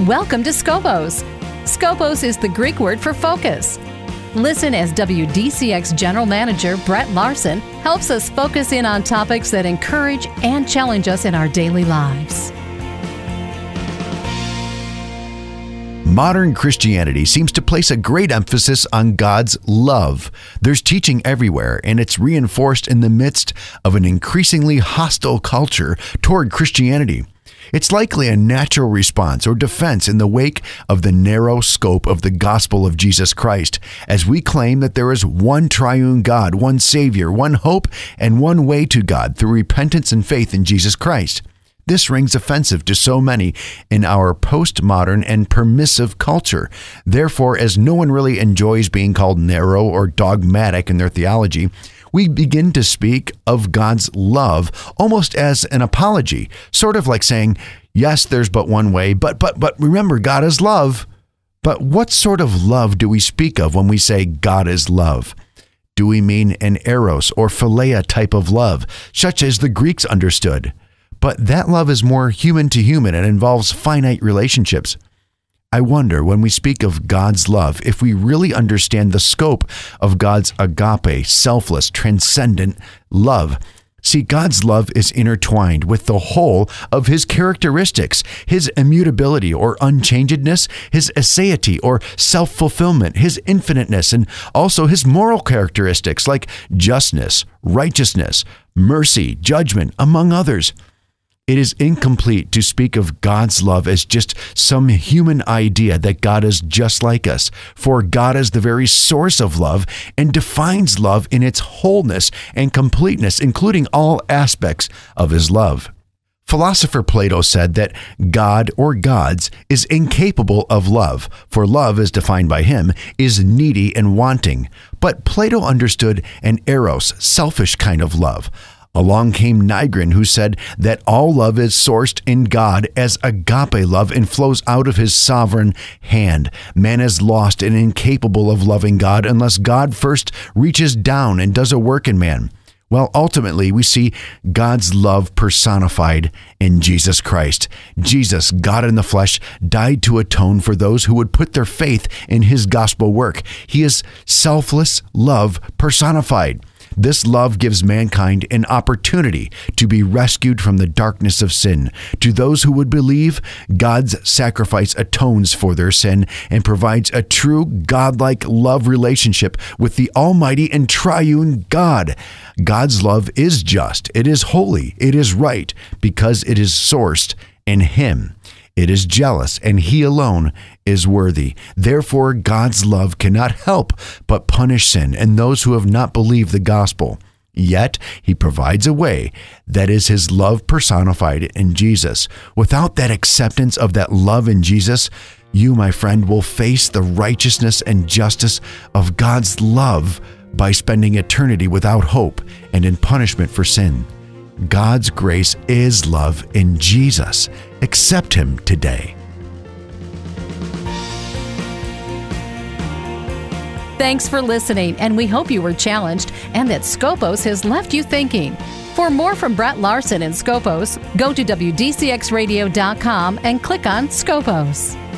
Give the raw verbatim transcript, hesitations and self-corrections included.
Welcome to Scopos. Scopos is the Greek word for focus. Listen as W D C X General Manager Brett Larson helps us focus in on topics that encourage and challenge us in our daily lives. Modern Christianity seems to place a great emphasis on God's love. There's teaching everywhere, and it's reinforced in the midst of an increasingly hostile culture toward Christianity. It's likely a natural response or defense in the wake of the narrow scope of the gospel of Jesus Christ, as we claim that there is one triune God, one Savior, one hope, and one way to God through repentance and faith in Jesus Christ. This rings offensive to so many in our postmodern and permissive culture. Therefore, as no one really enjoys being called narrow or dogmatic in their theology, we begin to speak of God's love almost as an apology, sort of like saying, yes, there's but one way, but but but remember, God is love. But what sort of love do we speak of when we say God is love? Do we mean an eros or philia type of love, such as the Greeks understood? But that love is more human to human and involves finite relationships. I wonder, when we speak of God's love, if we really understand the scope of God's agape, selfless, transcendent love. See, God's love is intertwined with the whole of his characteristics, his immutability or unchangedness, his aseity or self-fulfillment, his infiniteness, and also his moral characteristics like justness, righteousness, mercy, judgment, among others. It is incomplete to speak of God's love as just some human idea that God is just like us, for God is the very source of love and defines love in its wholeness and completeness, including all aspects of his love. Philosopher Plato said that God or gods is incapable of love, for love, as defined by him, is needy and wanting. But Plato understood an eros, selfish kind of love. Along came Nigrin, who said that all love is sourced in God as agape love and flows out of his sovereign hand. Man is lost and incapable of loving God unless God first reaches down and does a work in man. Well, ultimately, we see God's love personified in Jesus Christ. Jesus, God in the flesh, died to atone for those who would put their faith in his gospel work. He is selfless love personified. This love gives mankind an opportunity to be rescued from the darkness of sin. To those who would believe, God's sacrifice atones for their sin and provides a true godlike love relationship with the almighty and triune God. God's love is just, it is holy, it is right, because it is sourced in him. It is jealous, and he alone is worthy. Therefore, God's love cannot help but punish sin and those who have not believed the gospel. Yet, he provides a way that is his love personified in Jesus. Without that acceptance of that love in Jesus, you, my friend, will face the righteousness and justice of God's love by spending eternity without hope and in punishment for sin. God's grace is love in Jesus. Accept him today. Thanks for listening, and we hope you were challenged and that Scopos has left you thinking. For more from Brett Larson and Scopos, go to W D C X radio dot com and click on Scopos.